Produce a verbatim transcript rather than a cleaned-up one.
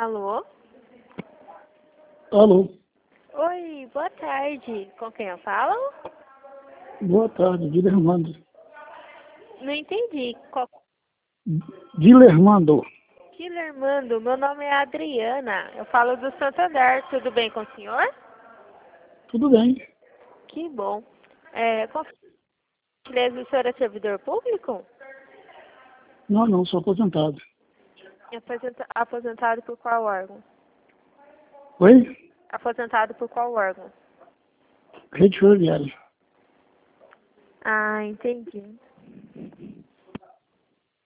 Alô? Alô, Oi, boa tarde. Com quem eu falo? boa tarde, Dilermando. Não entendi. Qual... Dilermando, Guilhermando, meu nome é Adriana. Eu falo do Santander. Tudo bem com o senhor? tudo bem? Que bom. É, com certeza o senhor é servidor público? Não, não, sou aposentado. Aposenta- Aposentado por qual órgão? Oi? Aposentado por qual órgão? Rede Ferroviária. Ah, entendi.